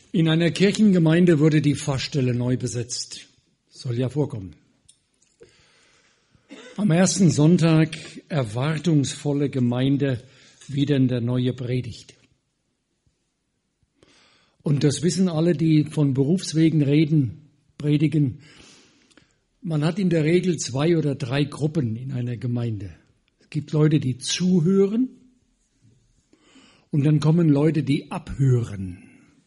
In einer Kirchengemeinde wurde die Pfarrstelle neu besetzt. Soll ja vorkommen. Am ersten Sonntag erwartungsvolle Gemeinde, wieder in der neue Predigt. Und das wissen alle, die von Berufswegen predigen. Man hat in der Regel 2 oder 3 Gruppen in einer Gemeinde. Es gibt Leute, die zuhören und dann kommen Leute, die abhören.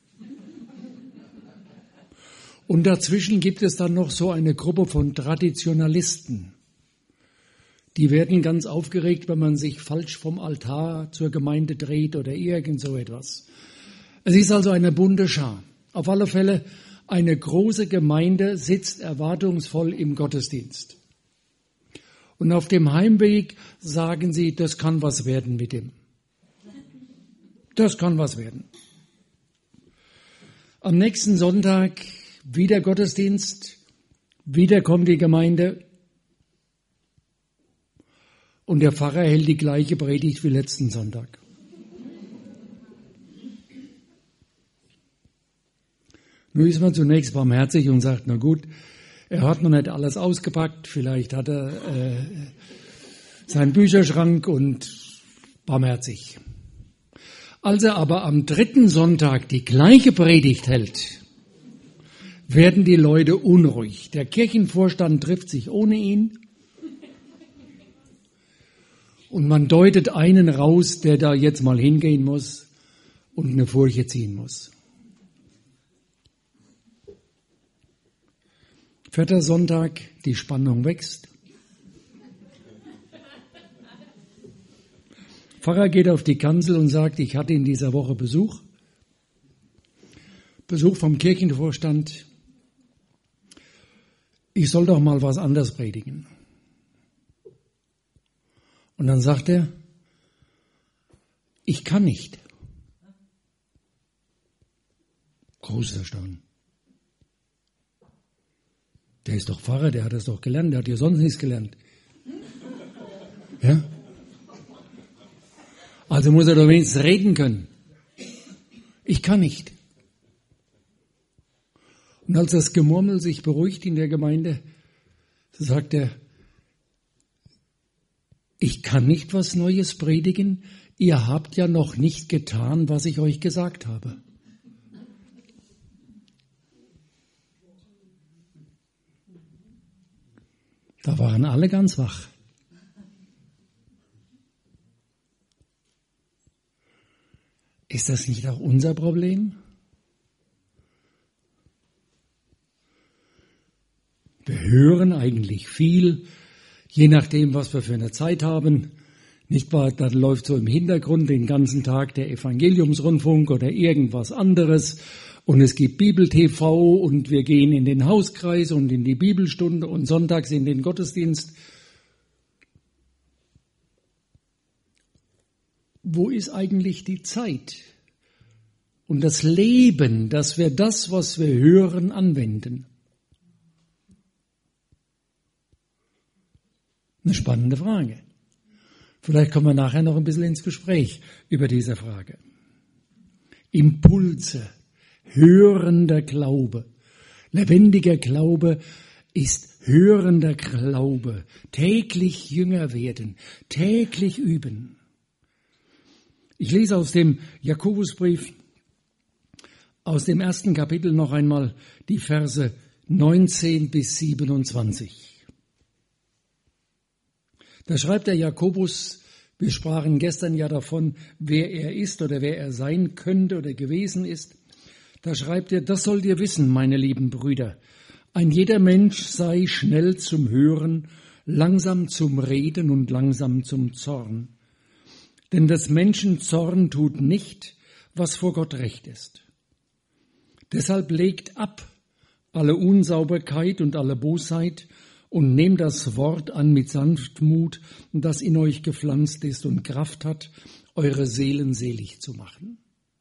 Und dazwischen gibt es dann noch so eine Gruppe von Traditionalisten. Die werden ganz aufgeregt, wenn man sich falsch vom Altar zur Gemeinde dreht oder irgend so etwas. Es ist also eine bunte Schar. Auf alle Fälle, eine große Gemeinde sitzt erwartungsvoll im Gottesdienst. Und auf dem Heimweg sagen sie, das kann was werden mit dem. Das kann was werden. Am nächsten Sonntag wieder Gottesdienst, wieder kommt die Gemeinde und der Pfarrer hält die gleiche Predigt wie letzten Sonntag. Nun ist man zunächst barmherzig und sagt, na gut, er hat noch nicht alles ausgepackt, vielleicht hat er seinen Bücherschrank und barmherzig. Als er aber am 3. Sonntag die gleiche Predigt hält, werden die Leute unruhig. Der Kirchenvorstand trifft sich ohne ihn und man deutet einen raus, der da jetzt mal hingehen muss und eine Furche ziehen muss. 4. Sonntag, die Spannung wächst. Pfarrer geht auf die Kanzel und sagt, ich hatte in dieser Woche Besuch vom Kirchenvorstand. Ich soll doch mal was anderes predigen. Und dann sagt er, ich kann nicht. Großes Erstaunen. Der ist doch Pfarrer, der hat das doch gelernt, der hat ja sonst nichts gelernt. Ja? Also muss er doch wenigstens reden können. Ich kann nicht. Und als das Gemurmel sich beruhigt in der Gemeinde, sagt er, ich kann nicht was Neues predigen, ihr habt ja noch nicht getan, was ich euch gesagt habe. Da waren alle ganz wach. Ist das nicht auch unser Problem? Wir hören eigentlich viel, je nachdem, was wir für eine Zeit haben. Nicht wahr? Dann läuft so im Hintergrund den ganzen Tag der Evangeliumsrundfunk oder irgendwas anderes. Und es gibt Bibel-TV und wir gehen in den Hauskreis und in die Bibelstunde und sonntags in den Gottesdienst. Wo ist eigentlich die Zeit und das Leben, dass wir das, was wir hören, anwenden? Eine spannende Frage. Vielleicht kommen wir nachher noch ein bisschen ins Gespräch über diese Frage. Impulse, hörender Glaube. Lebendiger Glaube ist hörender Glaube. Täglich jünger werden, täglich üben. Ich lese aus dem Jakobusbrief, aus dem 1. Kapitel noch einmal die Verse 19 bis 27. Da schreibt der Jakobus, wir sprachen gestern ja davon, wer er ist oder wer er sein könnte oder gewesen ist. Da schreibt er, das sollt ihr wissen, meine lieben Brüder. Ein jeder Mensch sei schnell zum Hören, langsam zum Reden und langsam zum Zorn. Denn des Menschen Zorn tut nicht, was vor Gott recht ist. Deshalb legt ab alle Unsauberkeit und alle Bosheit und nehmt das Wort an mit Sanftmut, das in euch gepflanzt ist und Kraft hat, eure Seelen selig zu machen.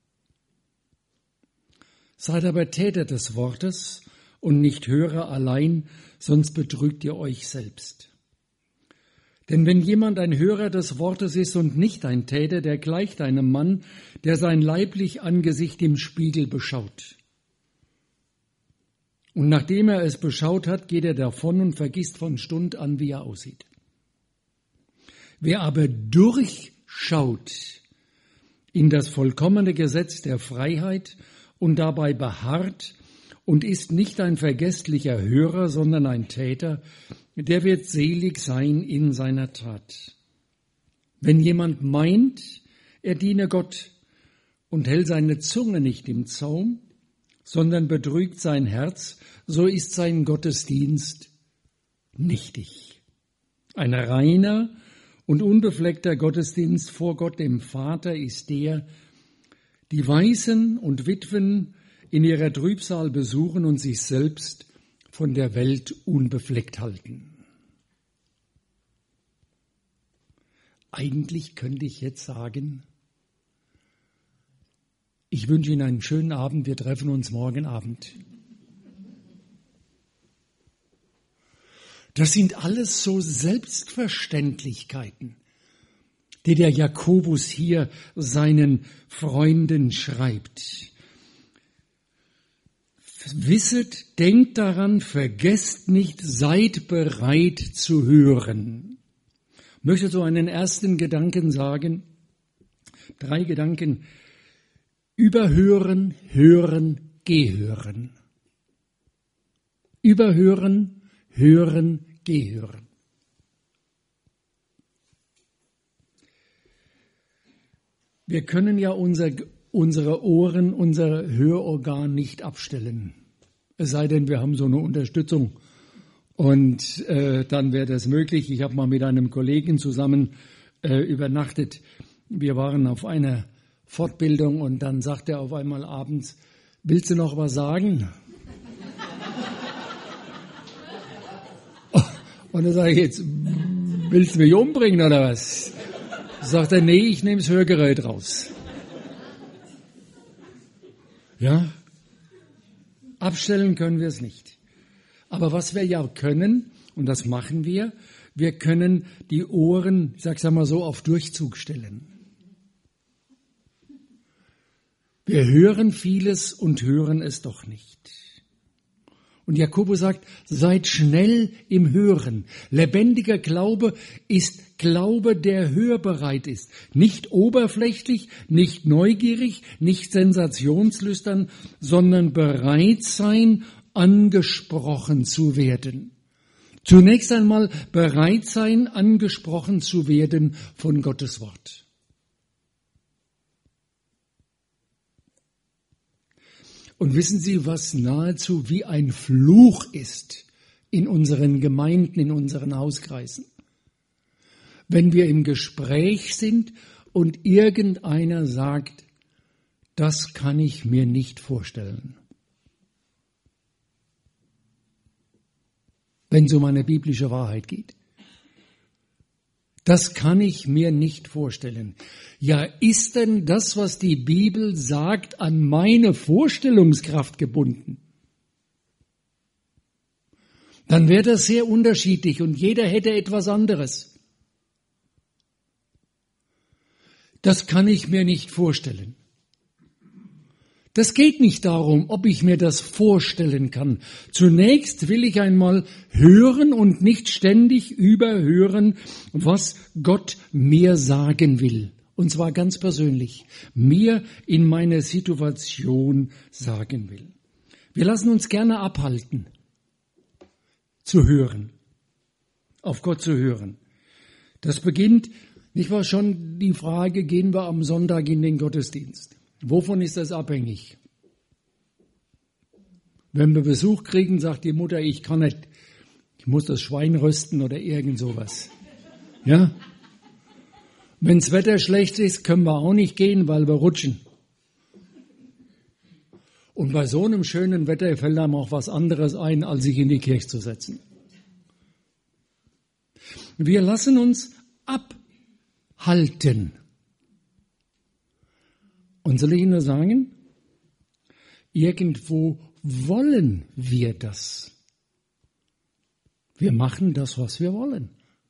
Seid aber Täter des Wortes und nicht Hörer allein, sonst betrügt ihr euch selbst. Denn wenn jemand ein Hörer des Wortes ist und nicht ein Täter, der gleicht einem Mann, der sein leiblich Angesicht im Spiegel beschaut. Und nachdem er es beschaut hat, geht er davon und vergisst von Stund an, wie er aussieht. Wer aber durchschaut in das vollkommene Gesetz der Freiheit und dabei beharrt und ist nicht ein vergesslicher Hörer, sondern ein Täter, der wird selig sein in seiner Tat. Wenn jemand meint, er diene Gott und hält seine Zunge nicht im Zaum, sondern betrügt sein Herz, so ist sein Gottesdienst nichtig. Ein reiner und unbefleckter Gottesdienst vor Gott dem Vater ist der, die Waisen und Witwen in ihrer Trübsal besuchen und sich selbst von der Welt unbefleckt halten. Eigentlich könnte ich jetzt sagen, ich wünsche Ihnen einen schönen Abend, wir treffen uns morgen Abend. Das sind alles so Selbstverständlichkeiten, die der Jakobus hier seinen Freunden schreibt. Wisset, denkt daran, vergesst nicht, seid bereit zu hören. Ich möchte so einen ersten Gedanken sagen, 3 Gedanken. Überhören, hören, gehören. Überhören, hören, gehören. Wir können ja unsere Ohren, unser Hörorgan nicht abstellen. Es sei denn, wir haben so eine Unterstützung. Und dann wäre das möglich. Ich habe mal mit einem Kollegen zusammen übernachtet. Wir waren auf einer Fortbildung und dann sagt er auf einmal abends, willst du noch was sagen? Und dann sage ich jetzt, willst du mich umbringen oder was? Sagt er, nee, ich nehme das Hörgerät raus. Ja, abstellen können wir es nicht. Aber was wir ja können, und das machen wir können die Ohren, ich sag's mal so, auf Durchzug stellen. Wir hören vieles und hören es doch nicht. Und Jakobus sagt, seid schnell im Hören. Lebendiger Glaube ist Glaube, der hörbereit ist. Nicht oberflächlich, nicht neugierig, nicht sensationslüstern, sondern bereit sein, angesprochen zu werden. Zunächst einmal bereit sein, angesprochen zu werden von Gottes Wort. Und wissen Sie, was nahezu wie ein Fluch ist in unseren Gemeinden, in unseren Hauskreisen? Wenn wir im Gespräch sind und irgendeiner sagt, das kann ich mir nicht vorstellen. Wenn es um eine biblische Wahrheit geht. Das kann ich mir nicht vorstellen. Ja, ist denn das, was die Bibel sagt, an meine Vorstellungskraft gebunden? Dann wäre das sehr unterschiedlich und jeder hätte etwas anderes. Das kann ich mir nicht vorstellen. Das geht nicht darum, ob ich mir das vorstellen kann. Zunächst will ich einmal hören und nicht ständig überhören, was Gott mir sagen will. Und zwar ganz persönlich, mir in meiner Situation sagen will. Wir lassen uns gerne abhalten, zu hören, auf Gott zu hören. Das beginnt, nicht wahr, schon die Frage, gehen wir am Sonntag in den Gottesdienst? Wovon ist das abhängig? Wenn wir Besuch kriegen, sagt die Mutter, ich kann nicht, ich muss das Schwein rösten oder irgend sowas. Ja? Wenn das Wetter schlecht ist, können wir auch nicht gehen, weil wir rutschen. Und bei so einem schönen Wetter fällt einem auch was anderes ein, als sich in die Kirche zu setzen. Wir lassen uns abhalten. Und soll ich Ihnen nur sagen, irgendwo wollen wir das. Wir machen das, was wir wollen.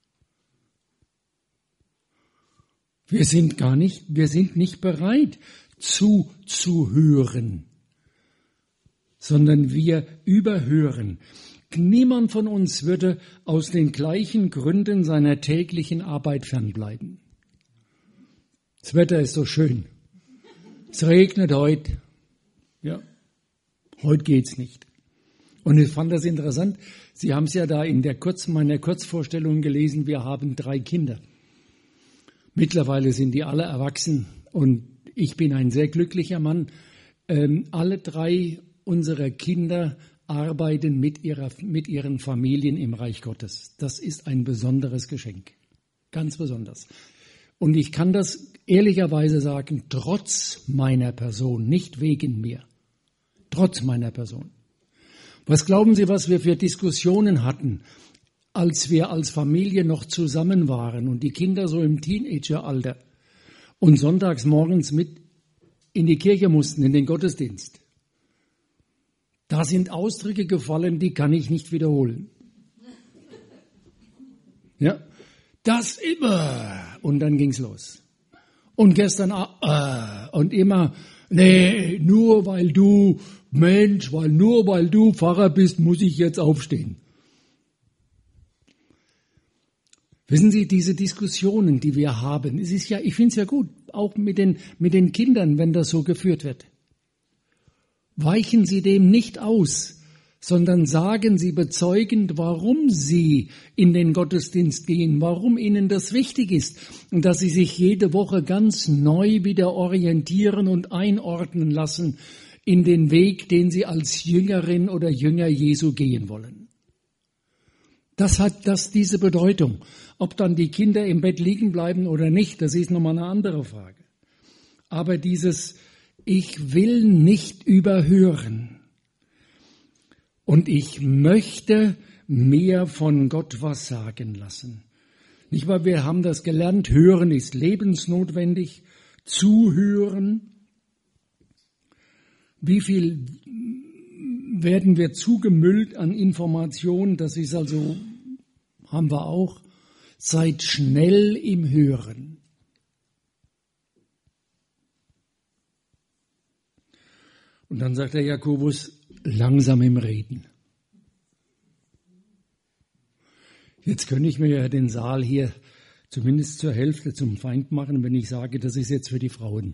Wir sind nicht bereit zuzuhören. sondern wir überhören. Niemand von uns würde aus den gleichen Gründen seiner täglichen Arbeit fernbleiben. Das Wetter ist so schön. Es regnet heute. Ja, heute geht's nicht. Und ich fand das interessant. Sie haben es ja da in meiner Kurzvorstellung gelesen, wir haben 3 Kinder. Mittlerweile sind die alle erwachsen und ich bin ein sehr glücklicher Mann. Alle 3 unserer Kinder arbeiten mit ihren Familien im Reich Gottes. Das ist ein besonderes Geschenk. Ganz besonders. Und ich kann das ehrlicherweise sagen, trotz meiner Person, nicht wegen mir. Trotz meiner Person. Was glauben Sie, was wir für Diskussionen hatten, als wir als Familie noch zusammen waren und die Kinder so im Teenageralter und sonntags morgens mit in die Kirche mussten, in den Gottesdienst? Da sind Ausdrücke gefallen, die kann ich nicht wiederholen. Ja, das immer. Und dann ging's los. Und gestern und immer, nee, nur weil du Pfarrer bist, muss ich jetzt aufstehen. Wissen Sie, diese Diskussionen, die wir haben, es ist ja, ich finde es ja gut, auch mit den Kindern, wenn das so geführt wird. Weichen Sie dem nicht aus, sondern sagen Sie bezeugend, warum Sie in den Gottesdienst gehen, warum Ihnen das wichtig ist und dass Sie sich jede Woche ganz neu wieder orientieren und einordnen lassen in den Weg, den Sie als Jüngerin oder Jünger Jesu gehen wollen. Das hat diese Bedeutung. Ob dann die Kinder im Bett liegen bleiben oder nicht, das ist nochmal eine andere Frage. Aber ich will nicht überhören. Und ich möchte mir von Gott was sagen lassen. Nicht wahr? Wir haben das gelernt, hören ist lebensnotwendig, zuhören. Wie viel werden wir zugemüllt an Informationen? Das ist also, haben wir auch. Seid schnell im Hören. Und dann sagt der Jakobus, langsam im Reden. Jetzt könnte ich mir ja den Saal hier zumindest zur Hälfte zum Feind machen, wenn ich sage, das ist jetzt für die Frauen.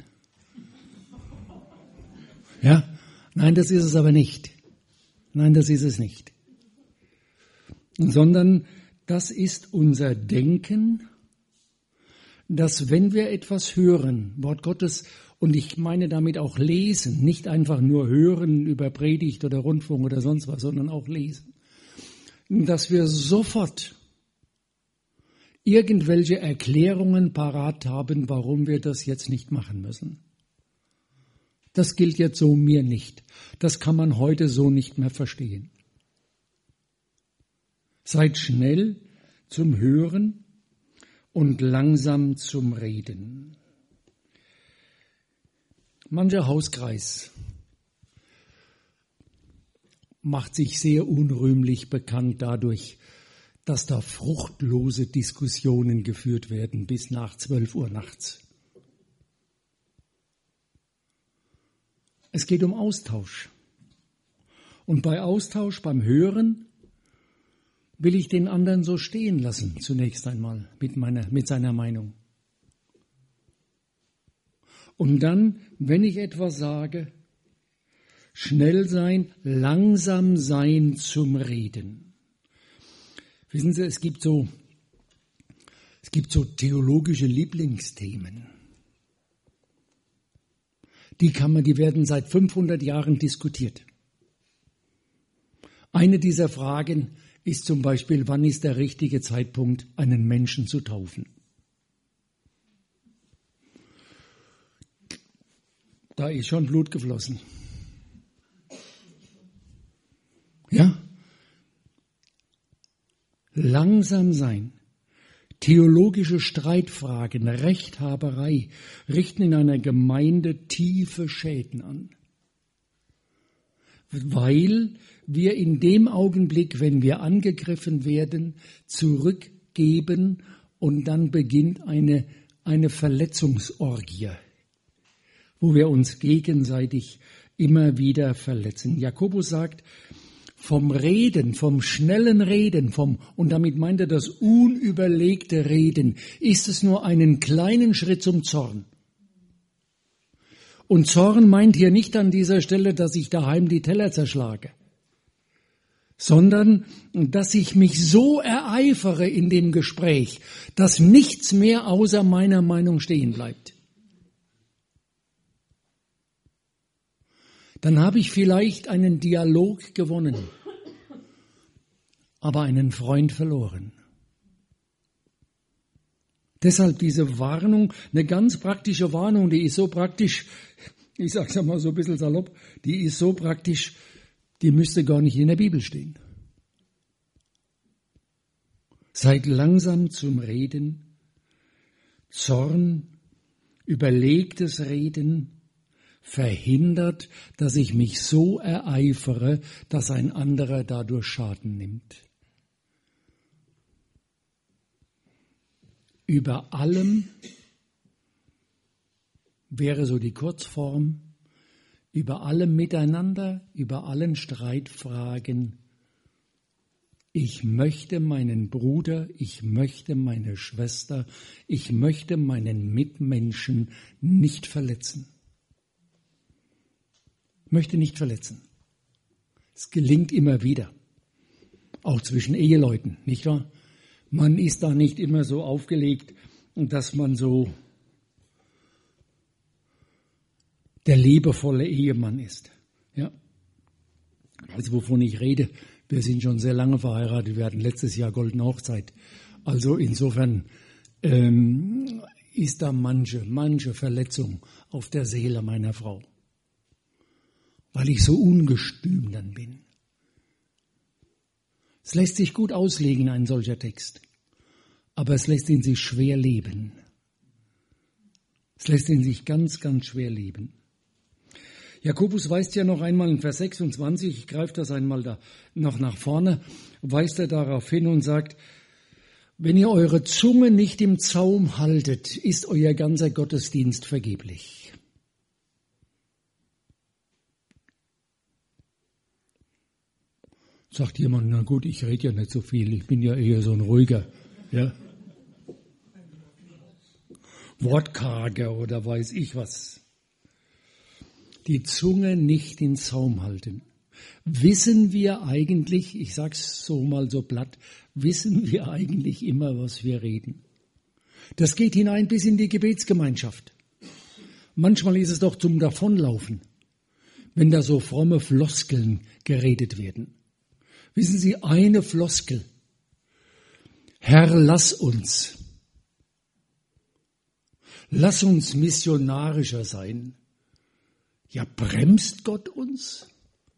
Ja? Nein, das ist es aber nicht. Nein, das ist es nicht. Sondern das ist unser Denken, dass wenn wir etwas hören, Wort Gottes, und ich meine damit auch lesen, nicht einfach nur hören über Predigt oder Rundfunk oder sonst was, sondern auch lesen, dass wir sofort irgendwelche Erklärungen parat haben, warum wir das jetzt nicht machen müssen. Das gilt jetzt so mir nicht. Das kann man heute so nicht mehr verstehen. Seid schnell zum Hören und langsam zum Reden. Mancher Hauskreis macht sich sehr unrühmlich bekannt dadurch, dass da fruchtlose Diskussionen geführt werden bis nach 12 Uhr nachts. Es geht um Austausch. Und bei Austausch, beim Hören, will ich den anderen so stehen lassen, zunächst einmal mit seiner Meinung. Und dann, wenn ich etwas sage, schnell sein, langsam sein zum Reden. Wissen Sie, es gibt so theologische Lieblingsthemen. Die werden seit 500 Jahren diskutiert. Eine dieser Fragen ist zum Beispiel, wann ist der richtige Zeitpunkt, einen Menschen zu taufen? Da ist schon Blut geflossen. Ja? Langsam sein. Theologische Streitfragen, Rechthaberei richten in einer Gemeinde tiefe Schäden an. Weil wir in dem Augenblick, wenn wir angegriffen werden, zurückgeben und dann beginnt eine Verletzungsorgie, wo wir uns gegenseitig immer wieder verletzen. Jakobus sagt, vom Reden, vom schnellen Reden, und damit meint er das unüberlegte Reden, ist es nur einen kleinen Schritt zum Zorn. Und Zorn meint hier nicht an dieser Stelle, dass ich daheim die Teller zerschlage, sondern dass ich mich so ereifere in dem Gespräch, dass nichts mehr außer meiner Meinung stehen bleibt. Dann habe ich vielleicht einen Dialog gewonnen, aber einen Freund verloren. Deshalb diese Warnung, eine ganz praktische Warnung, die ist so praktisch, ich sage es mal so ein bisschen salopp, die ist so praktisch, die müsste gar nicht in der Bibel stehen. Seid langsam zum Reden, Zorn, überlegtes Reden verhindert, dass ich mich so ereifere, dass ein anderer dadurch Schaden nimmt. Über allem wäre so die Kurzform, über allem Miteinander, über allen Streitfragen. Ich möchte meinen Bruder, ich möchte meine Schwester, ich möchte meinen Mitmenschen nicht verletzen. Ich möchte nicht verletzen. Es gelingt immer wieder, auch zwischen Eheleuten, nicht wahr? Man ist da nicht immer so aufgelegt, dass man so der liebevolle Ehemann ist. Ja. Also wovon ich rede, wir sind schon sehr lange verheiratet, wir hatten letztes Jahr goldene Hochzeit. Also insofern ist da manche Verletzung auf der Seele meiner Frau, weil ich so ungestüm dann bin. Es lässt sich gut auslegen, ein solcher Text, aber es lässt ihn sich schwer leben. Es lässt ihn sich ganz, ganz schwer leben. Jakobus weist ja noch einmal in Vers 26, ich greife das einmal da noch nach vorne, weist er darauf hin und sagt, wenn ihr eure Zunge nicht im Zaum haltet, ist euer ganzer Gottesdienst vergeblich. Sagt jemand, na gut, ich rede ja nicht so viel, ich bin ja eher so ein ruhiger, ja, wortkarger oder weiß ich was. Die Zunge nicht in Zaum halten. Wissen wir eigentlich, ich sag's so mal so platt, wissen wir eigentlich immer, was wir reden? Das geht hinein bis in die Gebetsgemeinschaft. Manchmal ist es doch zum Davonlaufen, wenn da so fromme Floskeln geredet werden. Wissen Sie, eine Floskel. Herr, lass uns. Lass uns missionarischer sein. Ja, bremst Gott uns?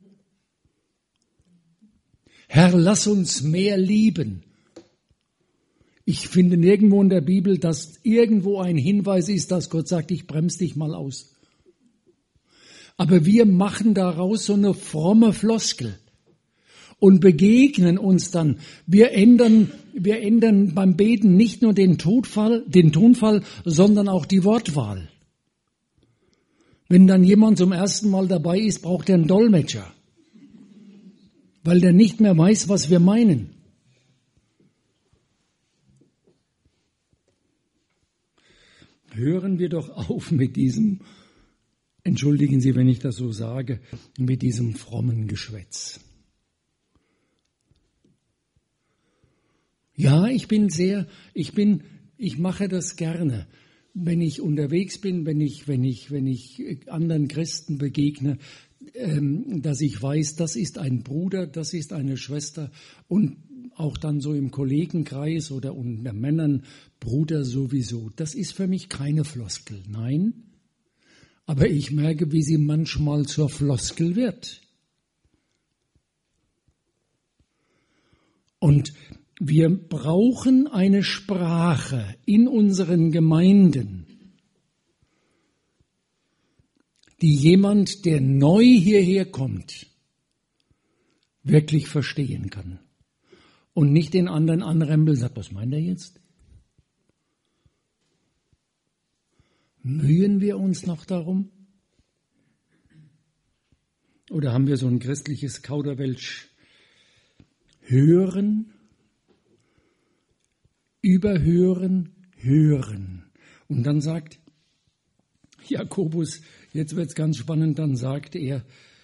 Herr, lass uns mehr lieben. Ich finde nirgendwo in der Bibel, dass irgendwo ein Hinweis ist, dass Gott sagt, ich bremse dich mal aus. Aber wir machen daraus so eine fromme Floskel und begegnen uns dann. Wir ändern beim Beten nicht nur den Tonfall, sondern auch die Wortwahl. Wenn dann jemand zum ersten Mal dabei ist, braucht er einen Dolmetscher, weil der nicht mehr weiß, was wir meinen. Hören wir doch auf mit diesem, entschuldigen Sie, wenn ich das so sage, mit diesem frommen Geschwätz. Ja, ich mache das gerne. Wenn ich unterwegs bin, wenn ich anderen Christen begegne, dass ich weiß, das ist ein Bruder, das ist eine Schwester und auch dann so im Kollegenkreis oder unter Männern, Bruder sowieso. Das ist für mich keine Floskel, nein. Aber ich merke, wie sie manchmal zur Floskel wird. Und wir brauchen eine Sprache in unseren Gemeinden, die jemand, der neu hierher kommt, wirklich verstehen kann. Und nicht den anderen anrempeln und sagt, was meint er jetzt? Mühen wir uns noch darum? Oder haben wir so ein christliches Kauderwelsch? Hören, überhören, hören. Und dann sagt Jakobus, jetzt wird es ganz spannend, dann sagt er,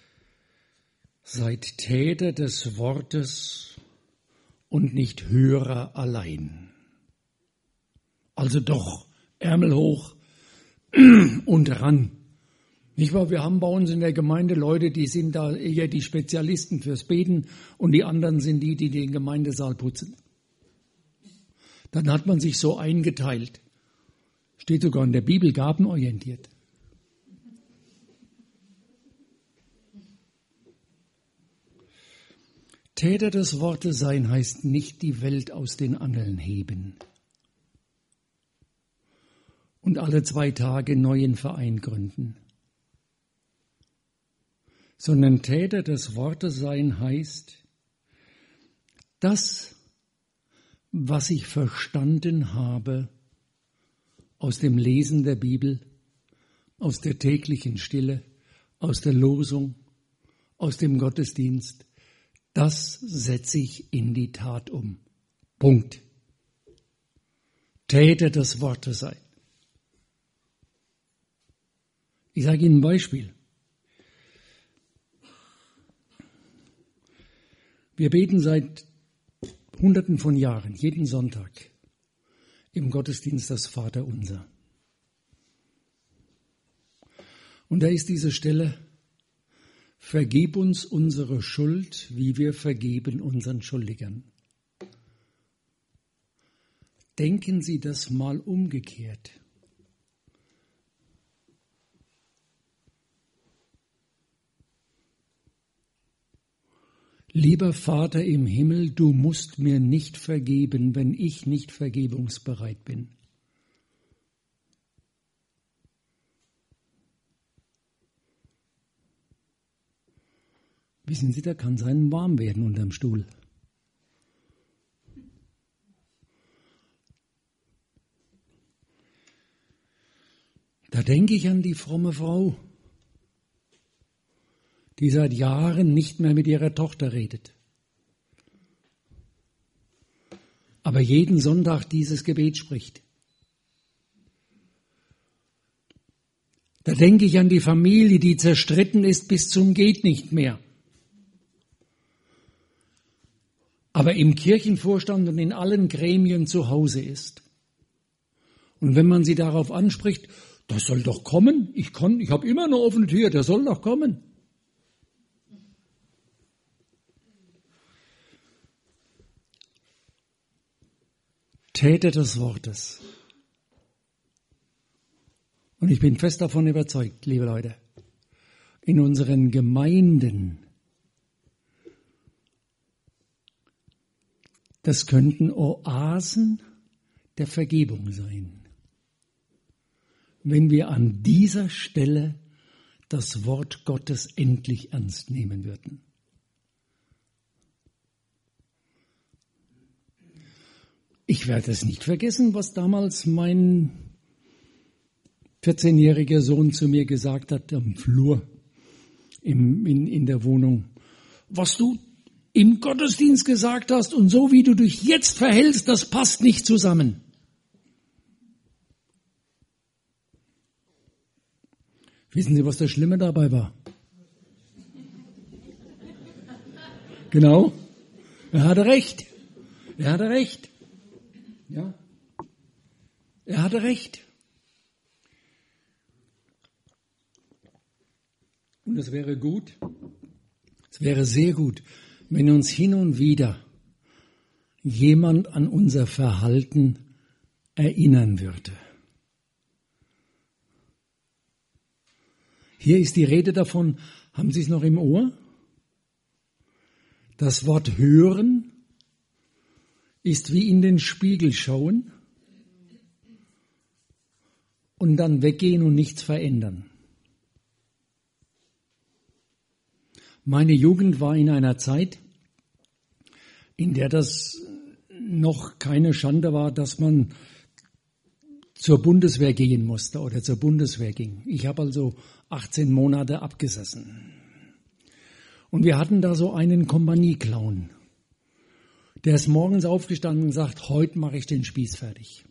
seid Täter des Wortes und nicht Hörer allein. Also doch, Ärmel hoch und ran. Nicht wahr? Wir haben bei uns in der Gemeinde Leute, die sind da eher die Spezialisten fürs Beten und die anderen sind die den Gemeindesaal putzen. Dann hat man sich so eingeteilt. Steht sogar in der Bibel, gabenorientiert. Täter des Wortes sein heißt nicht die Welt aus den Angeln heben und alle 2 Tage einen neuen Verein gründen. Sondern Täter des Wortes sein heißt, das, was ich verstanden habe aus dem Lesen der Bibel, aus der täglichen Stille, aus der Losung, aus dem Gottesdienst, das setze ich in die Tat um. Punkt. Täter des Wortes sein. Ich sage Ihnen ein Beispiel. Wir beten seit Hunderten von Jahren, jeden Sonntag, im Gottesdienst das Vaterunser. Und da ist diese Stelle, vergib uns unsere Schuld, wie wir vergeben unseren Schuldigern. Denken Sie das mal umgekehrt. Lieber Vater im Himmel, du musst mir nicht vergeben, wenn ich nicht vergebungsbereit bin. Wissen Sie, da kann es einem warm werden unterm Stuhl. Da denke ich an die fromme Frau, die seit Jahren nicht mehr mit ihrer Tochter redet, aber jeden Sonntag dieses Gebet spricht. Da denke ich an die Familie, die zerstritten ist bis zum geht nicht mehr, aber im Kirchenvorstand und in allen Gremien zu Hause ist. Und wenn man sie darauf anspricht, das soll doch kommen, ich habe immer eine offene Tür, der soll doch kommen. Täter des Wortes. Und ich bin fest davon überzeugt, liebe Leute, in unseren Gemeinden, das könnten Oasen der Vergebung sein, wenn wir an dieser Stelle das Wort Gottes endlich ernst nehmen würden. Ich werde es nicht vergessen, was damals mein 14-jähriger Sohn zu mir gesagt hat am Flur in der Wohnung. Was du im Gottesdienst gesagt hast und so wie du dich jetzt verhältst, das passt nicht zusammen. Wissen Sie, was das Schlimme dabei war? Genau, er hatte recht. Er hatte recht. Ja, er hatte recht. Und es wäre gut, es wäre sehr gut, wenn uns hin und wieder jemand an unser Verhalten erinnern würde. Hier ist die Rede davon, haben Sie es noch im Ohr? Das Wort hören ist wie in den Spiegel schauen und dann weggehen und nichts verändern. Meine Jugend war in einer Zeit, in der das noch keine Schande war, dass man zur Bundeswehr gehen musste oder zur Bundeswehr ging. Ich habe also 18 Monate abgesessen. Und wir hatten da so einen Kompanieclown. Der ist morgens aufgestanden und sagt, heute mache ich den Spieß fertig.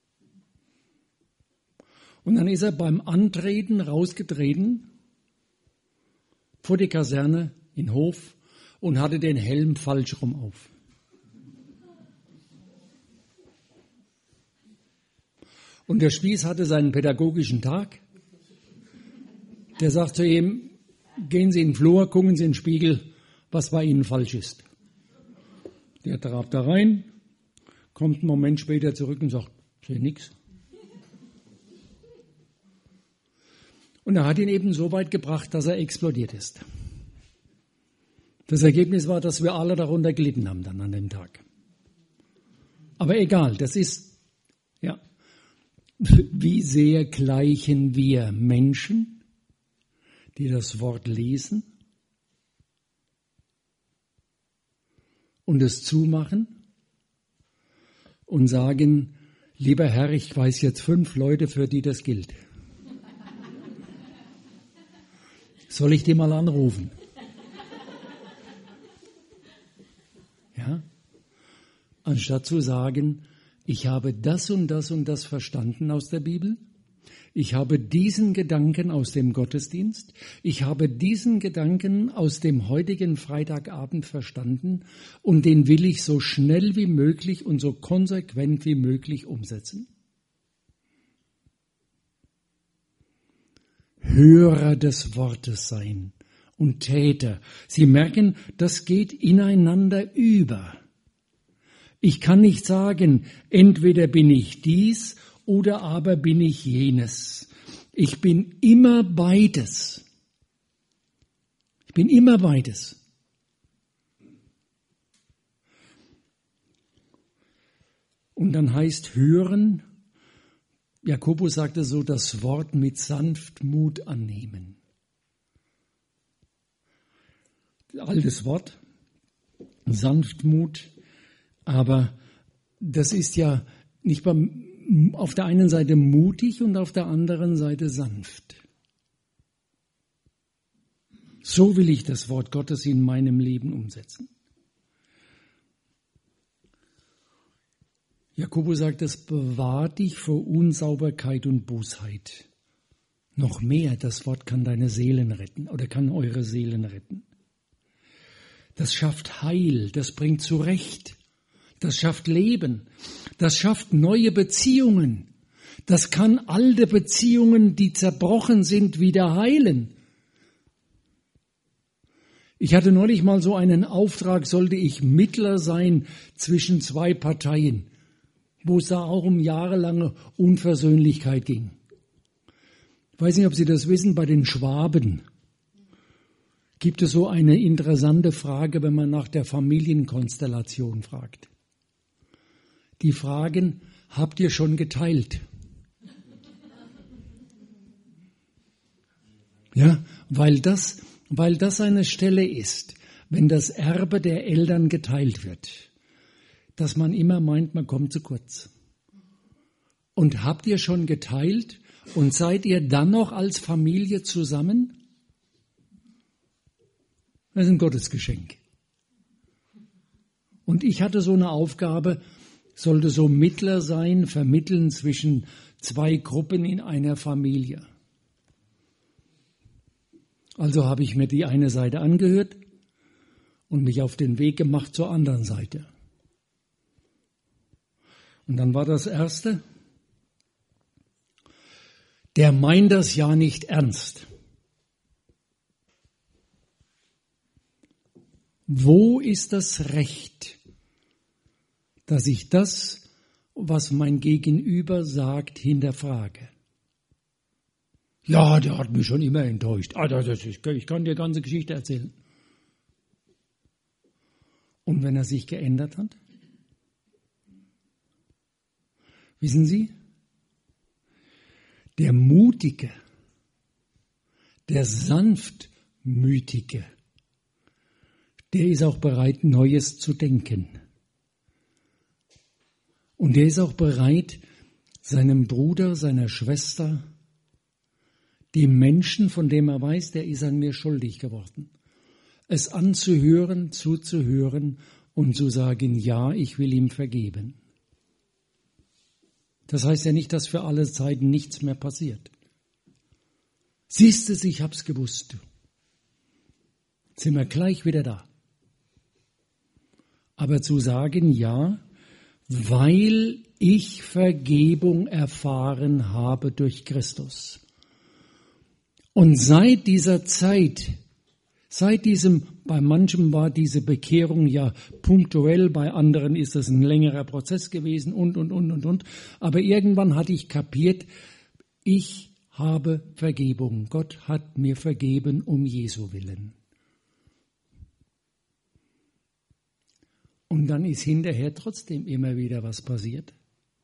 Und dann ist er beim Antreten rausgetreten vor die Kaserne in den Hof und hatte den Helm falsch rum auf. Und der Spieß hatte seinen pädagogischen Tag. Der sagt zu ihm, gehen Sie in den Flur, gucken Sie in den Spiegel, was bei Ihnen falsch ist. Der trabt da rein, kommt einen Moment später zurück und sagt, ich sehe nichts. Und er hat ihn eben so weit gebracht, dass er explodiert ist. Das Ergebnis war, dass wir alle darunter gelitten haben dann an dem Tag. Aber egal, das ist, ja, wie sehr gleichen wir Menschen, die das Wort lesen und es zumachen und sagen, lieber Herr, ich weiß jetzt 5 Leute, für die das gilt. Soll ich die mal anrufen? Ja? Anstatt zu sagen, ich habe das und das und das verstanden aus der Bibel. Ich habe diesen Gedanken aus dem Gottesdienst. Ich habe diesen Gedanken aus dem heutigen Freitagabend verstanden und den will ich so schnell wie möglich und so konsequent wie möglich umsetzen. Hörer des Wortes sein und Täter. Sie merken, das geht ineinander über. Ich kann nicht sagen, entweder bin ich dies oder aber bin ich jenes. Ich bin immer beides. Ich bin immer beides. Und dann heißt hören, Jakobus sagte so, das Wort mit Sanftmut annehmen. Altes Wort, Sanftmut, aber das ist ja nicht auf der einen Seite mutig und auf der anderen Seite sanft. So will ich das Wort Gottes in meinem Leben umsetzen. Jakobus sagt, es bewahrt dich vor Unsauberkeit und Bosheit. Noch mehr, das Wort kann deine Seelen retten oder kann eure Seelen retten. Das schafft Heil, das bringt zurecht, das schafft Leben, das schafft neue Beziehungen. Das kann alte Beziehungen, die zerbrochen sind, wieder heilen. Ich hatte neulich mal so einen Auftrag, sollte ich Mittler sein zwischen 2 Parteien, wo es da auch um jahrelange Unversöhnlichkeit ging. Ich weiß nicht, ob Sie das wissen, bei den Schwaben gibt es so eine interessante Frage, wenn man nach der Familienkonstellation fragt. Die fragen, habt ihr schon geteilt? Ja, weil das eine Stelle ist, wenn das Erbe der Eltern geteilt wird, dass man immer meint, man kommt zu kurz. Und habt ihr schon geteilt und seid ihr dann noch als Familie zusammen? Das ist ein Gottesgeschenk. Und ich hatte so eine Aufgabe, sollte so Mittler sein, vermitteln zwischen 2 Gruppen in einer Familie. Also habe ich mir die eine Seite angehört und mich auf den Weg gemacht zur anderen Seite. Und dann war das Erste, der meint das ja nicht ernst. Wo ist das Recht, dass ich das, was mein Gegenüber sagt, hinterfrage? Ja, der hat mich schon immer enttäuscht. Ich kann dir ganze Geschichte erzählen. Und wenn er sich geändert hat? Wissen Sie, der Mutige, der Sanftmütige, der ist auch bereit, Neues zu denken. Und der ist auch bereit, seinem Bruder, seiner Schwester, dem Menschen, von dem er weiß, der ist an mir schuldig geworden, es anzuhören, zuzuhören und zu sagen, ja, ich will ihm vergeben. Das heißt ja nicht, dass für alle Zeiten nichts mehr passiert. Siehst du, ich hab's gewusst. Sind wir gleich wieder da. Aber zu sagen, ja, weil ich Vergebung erfahren habe durch Christus. Und seit dieser Zeit, bei manchem war diese Bekehrung ja punktuell, bei anderen ist das ein längerer Prozess gewesen und. Aber irgendwann hatte ich kapiert, ich habe Vergebung. Gott hat mir vergeben um Jesu willen. Und dann ist hinterher trotzdem immer wieder was passiert.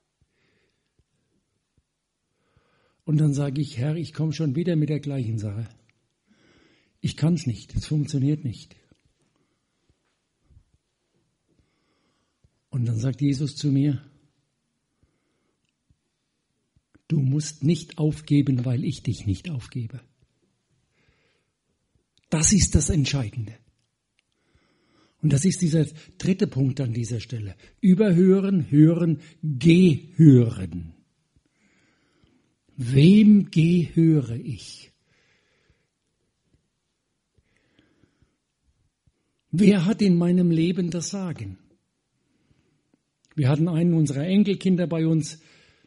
Und dann sage ich, Herr, ich komme schon wieder mit der gleichen Sache. Ich kann es nicht, es funktioniert nicht. Und dann sagt Jesus zu mir, du musst nicht aufgeben, weil ich dich nicht aufgebe. Das ist das Entscheidende. Und das ist dieser dritte Punkt an dieser Stelle. Überhören, hören, gehören. Wem gehöre ich? Wer hat in meinem Leben das Sagen? Wir hatten einen unserer Enkelkinder bei uns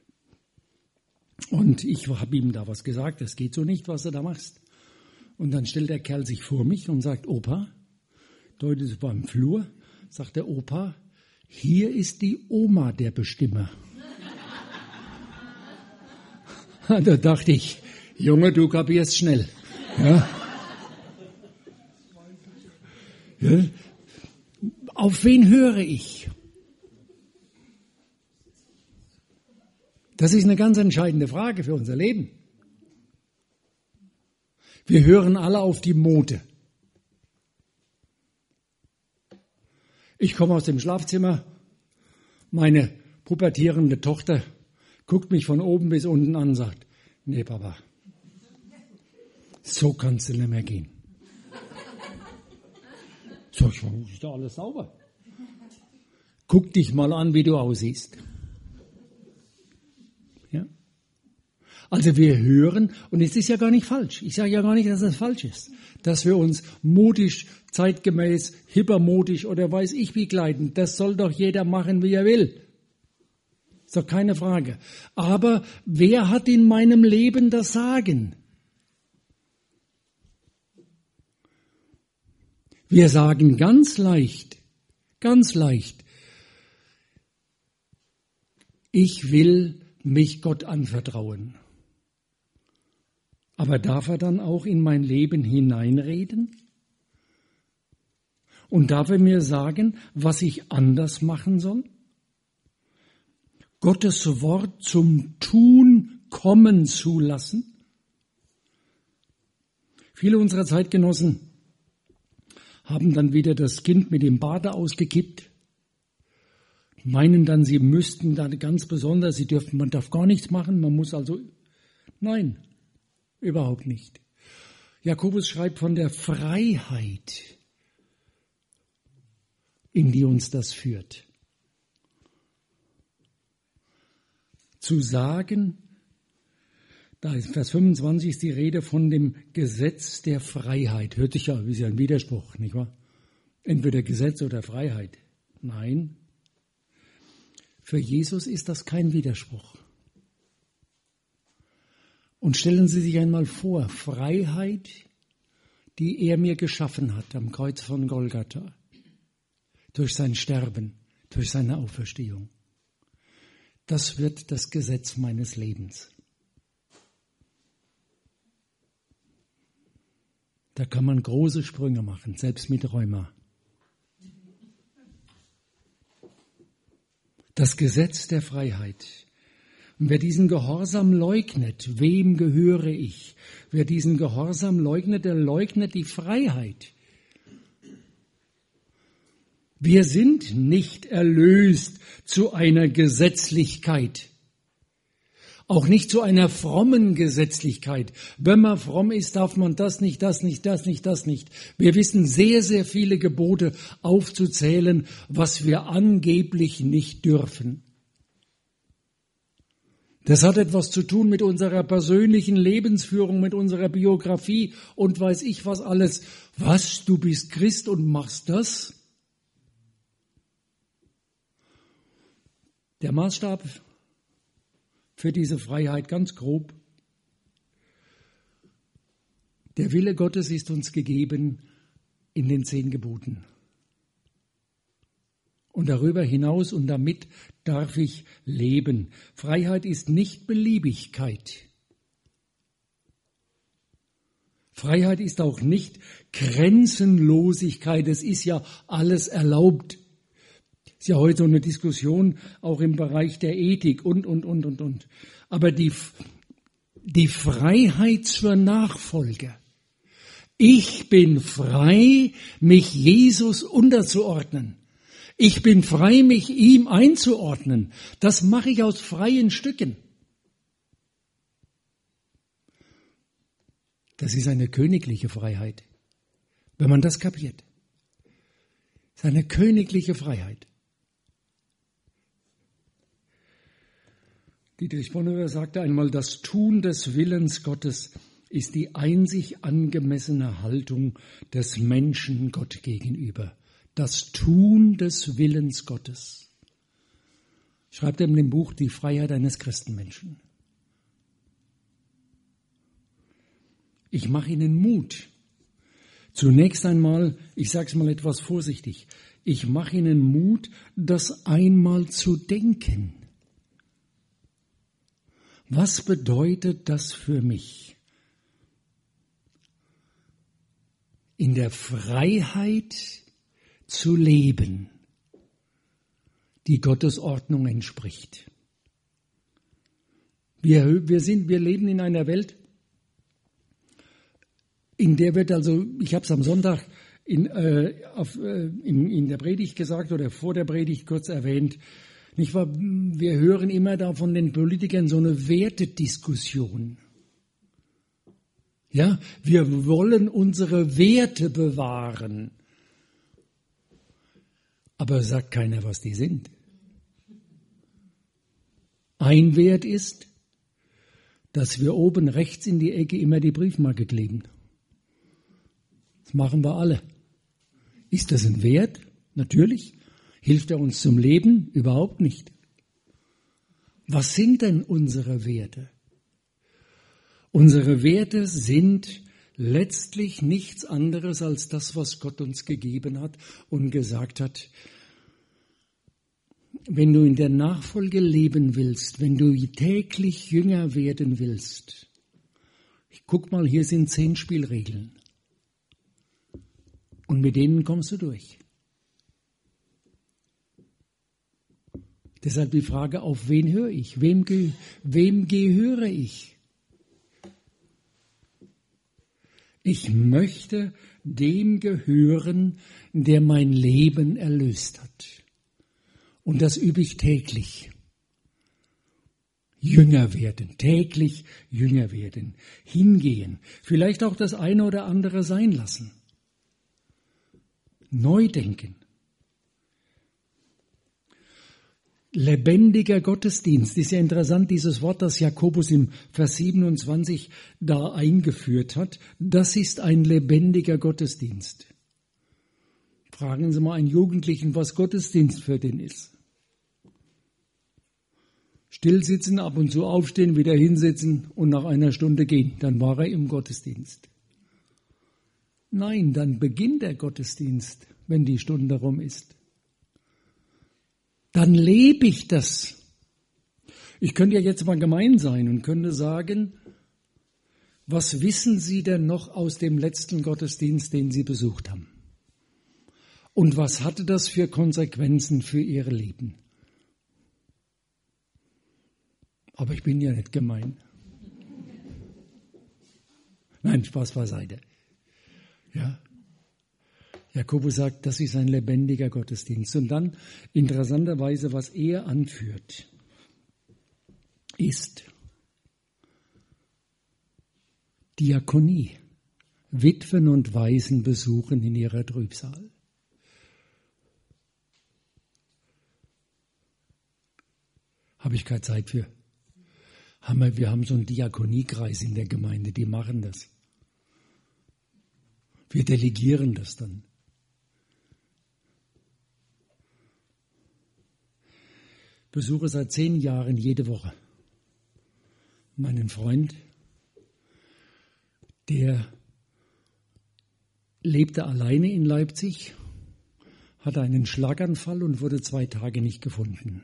und ich habe ihm da was gesagt, das geht so nicht, was du da machst. Und dann stellt der Kerl sich vor mich und sagt, Opa, deutet es beim Flur, sagt der Opa, hier ist die Oma der Bestimmer. Da dachte ich, Junge, du kapierst schnell. Ja. Ja. Auf wen höre ich? Das ist eine ganz entscheidende Frage für unser Leben. Wir hören alle auf die Mode. Ich komme aus dem Schlafzimmer, meine pubertierende Tochter guckt mich von oben bis unten an und sagt, nee Papa, so kannst du nicht mehr gehen. Sag ich, warum ist da alles sauber? Guck dich mal an, wie du aussiehst. Ja? Also wir hören, und es ist ja gar nicht falsch, ich sage ja gar nicht, dass es falsch ist, dass wir uns modisch, zeitgemäß, hypermodisch oder weiß ich wie kleiden, das soll doch jeder machen, wie er will. Ist doch keine Frage. Aber wer hat in meinem Leben das Sagen? Wir sagen ganz leicht, ich will mich Gott anvertrauen. Aber darf er dann auch in mein Leben hineinreden? Und darf er mir sagen, was ich anders machen soll? Gottes Wort zum Tun kommen zu lassen? Viele unserer Zeitgenossen haben dann wieder das Kind mit dem Bade ausgekippt, meinen dann, sie müssten da ganz besonders, man darf gar nichts machen, man muss also, nein, überhaupt nicht. Jakobus schreibt von der Freiheit, in die uns das führt. Zu sagen, da ist Vers 25 ist die Rede von dem Gesetz der Freiheit. Hört sich ja, ist ja ein Widerspruch, nicht wahr? Entweder Gesetz oder Freiheit. Nein, für Jesus ist das kein Widerspruch. Und stellen Sie sich einmal vor, Freiheit, die er mir geschaffen hat am Kreuz von Golgatha, durch sein Sterben, durch seine Auferstehung. Das wird das Gesetz meines Lebens. Da kann man große Sprünge machen, selbst mit Rheuma. Das Gesetz der Freiheit. Und wer diesen Gehorsam leugnet, wem gehöre ich? Wer diesen Gehorsam leugnet, der leugnet die Freiheit. Wir sind nicht erlöst zu einer Gesetzlichkeit. Auch nicht zu einer frommen Gesetzlichkeit. Wenn man fromm ist, darf man das nicht, das nicht, das nicht, das nicht. Wir wissen sehr, sehr viele Gebote aufzuzählen, was wir angeblich nicht dürfen. Das hat etwas zu tun mit unserer persönlichen Lebensführung, mit unserer Biografie und weiß ich was alles. Was, du bist Christ und machst das? Der Maßstab für diese Freiheit ganz grob. Der Wille Gottes ist uns gegeben in den 10 Geboten. Und darüber hinaus und damit darf ich leben. Freiheit ist nicht Beliebigkeit. Freiheit ist auch nicht Grenzenlosigkeit. Es ist ja alles erlaubt. Ist ja heute so eine Diskussion auch im Bereich der Ethik und. Aber die Freiheit zur Nachfolge. Ich bin frei, mich Jesus unterzuordnen. Ich bin frei, mich ihm einzuordnen. Das mache ich aus freien Stücken. Das ist eine königliche Freiheit, wenn man das kapiert. Das ist eine königliche Freiheit. Dietrich Bonhoeffer sagte einmal, das Tun des Willens Gottes ist die einzig angemessene Haltung des Menschen Gott gegenüber. Das Tun des Willens Gottes. Schreibt er in dem Buch Die Freiheit eines Christenmenschen. Ich mache Ihnen Mut. Zunächst einmal, ich sage es mal etwas vorsichtig, ich mache Ihnen Mut, das einmal zu denken. Was bedeutet das für mich? In der Freiheit zu leben, die Gottes Ordnung entspricht. Wir leben in einer Welt, in der wird also, ich habe es am Sonntag in der Predigt gesagt oder vor der Predigt kurz erwähnt, nicht wahr? Wir hören immer da von den Politikern so eine Wertediskussion. Ja, wir wollen unsere Werte bewahren. Aber sagt keiner, was die sind. Ein Wert ist, dass wir oben rechts in die Ecke immer die Briefmarke kleben. Das machen wir alle. Ist das ein Wert? Natürlich. Hilft er uns zum Leben? Überhaupt nicht. Was sind denn unsere Werte? Unsere Werte sind letztlich nichts anderes als das, was Gott uns gegeben hat und gesagt hat, wenn du in der Nachfolge leben willst, wenn du täglich jünger werden willst, guck mal, hier sind 10 Spielregeln. Und mit denen kommst du durch. Deshalb die Frage, auf wen höre ich? Wem gehöre ich? Ich möchte dem gehören, der mein Leben erlöst hat. Und das übe ich täglich. Jünger werden, täglich jünger werden, hingehen, vielleicht auch das eine oder andere sein lassen. Neu denken. Lebendiger Gottesdienst ist ja interessant, dieses Wort, das Jakobus im Vers 27 da eingeführt hat. Das ist ein lebendiger Gottesdienst. Fragen Sie mal einen Jugendlichen, was Gottesdienst für den ist. Stillsitzen, ab und zu aufstehen, wieder hinsetzen und nach einer Stunde gehen. Dann war er im Gottesdienst. Nein, dann beginnt der Gottesdienst, wenn die Stunde rum ist. Dann lebe ich das. Ich könnte ja jetzt mal gemein sein und könnte sagen, was wissen Sie denn noch aus dem letzten Gottesdienst, den Sie besucht haben? Und was hatte das für Konsequenzen für Ihr Leben? Aber ich bin ja nicht gemein. Nein, Spaß beiseite. Ja. Jakobus sagt, das ist ein lebendiger Gottesdienst. Und dann, interessanterweise, was er anführt, ist, Diakonie. Witwen und Waisen besuchen in ihrer Trübsal. Habe ich keine Zeit für. Wir haben so einen Diakoniekreis in der Gemeinde, die machen das. Wir delegieren das dann. Besuche seit 10 Jahren jede Woche meinen Freund, der lebte alleine in Leipzig, hatte einen Schlaganfall und wurde 2 Tage nicht gefunden.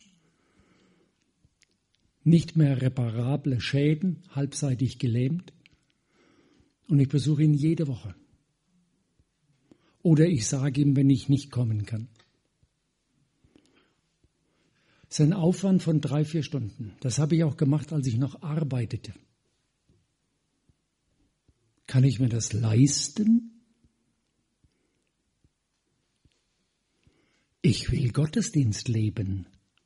Nicht mehr reparable Schäden, halbseitig gelähmt. Und ich besuche ihn jede Woche. Oder ich sage ihm, wenn ich nicht kommen kann. Es ist ein Aufwand von 3-4 Stunden. Das habe ich auch gemacht, als ich noch arbeitete. Kann ich mir das leisten? Ich will Gottesdienst leben.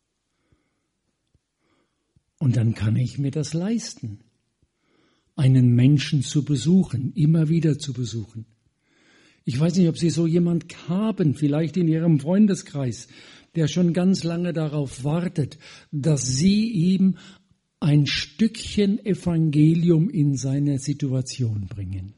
Und dann kann ich mir das leisten, einen Menschen zu besuchen, immer wieder zu besuchen. Ich weiß nicht, ob Sie so jemand haben, vielleicht in Ihrem Freundeskreis, der schon ganz lange darauf wartet, dass Sie ihm ein Stückchen Evangelium in seine Situation bringen.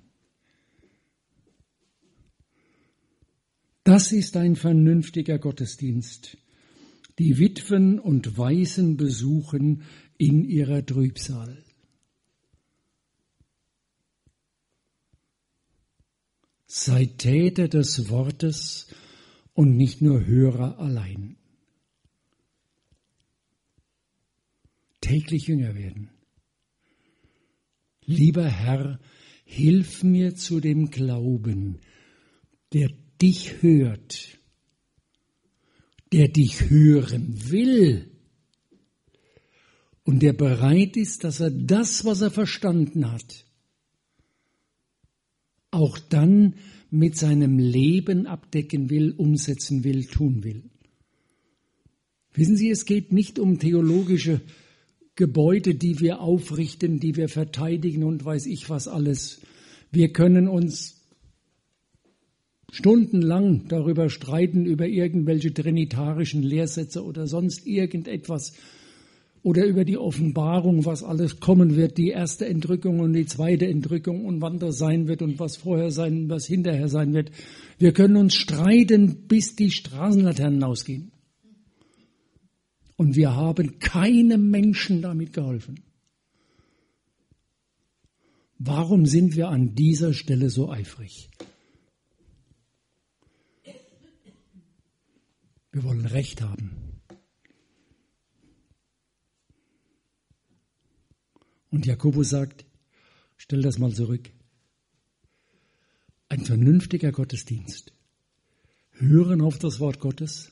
Das ist ein vernünftiger Gottesdienst. Die Witwen und Waisen besuchen in ihrer Trübsal. Seid Täter des Wortes und nicht nur Hörer allein. Täglich jünger werden. Lieber Herr, hilf mir zu dem Glauben, der dich hört, der dich hören will und der bereit ist, dass er das, was er verstanden hat, auch dann mit seinem Leben abdecken will, umsetzen will, tun will. Wissen Sie, es geht nicht um theologische Gebäude, die wir aufrichten, die wir verteidigen und weiß ich was alles. Wir können uns stundenlang darüber streiten, über irgendwelche trinitarischen Lehrsätze oder sonst irgendetwas oder über die Offenbarung, was alles kommen wird, die erste Entrückung und die zweite Entrückung und wann das sein wird und was vorher sein, was hinterher sein wird. Wir können uns streiten, bis die Straßenlaternen ausgehen. Und wir haben keinem Menschen damit geholfen. Warum sind wir an dieser Stelle so eifrig? Wir wollen Recht haben. Und Jakobus sagt, stell das mal zurück. Ein vernünftiger Gottesdienst. Hören auf das Wort Gottes.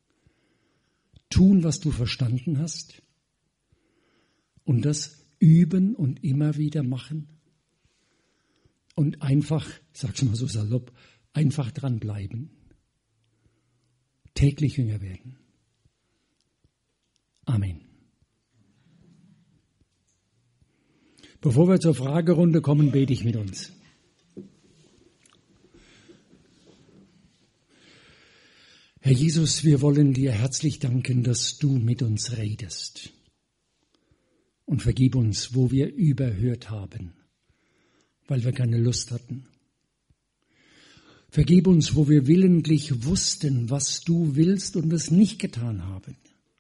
Tun, was du verstanden hast. Und das üben und immer wieder machen. Und einfach, sag's mal so salopp, einfach dranbleiben. Täglich jünger werden. Amen. Bevor wir zur Fragerunde kommen, bete ich mit uns. Herr Jesus, wir wollen dir herzlich danken, dass du mit uns redest. Und vergib uns, wo wir überhört haben, weil wir keine Lust hatten. Vergib uns, wo wir willentlich wussten, was du willst und es nicht getan haben.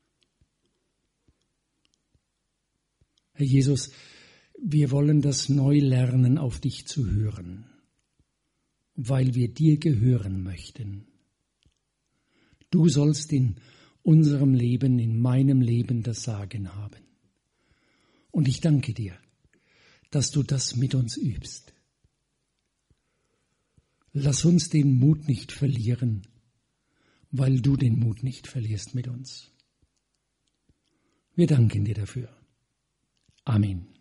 Herr Jesus, wir wollen das neu lernen, auf dich zu hören, weil wir dir gehören möchten. Du sollst in unserem Leben, in meinem Leben das Sagen haben. Und ich danke dir, dass du das mit uns übst. Lass uns den Mut nicht verlieren, weil du den Mut nicht verlierst mit uns. Wir danken dir dafür. Amen.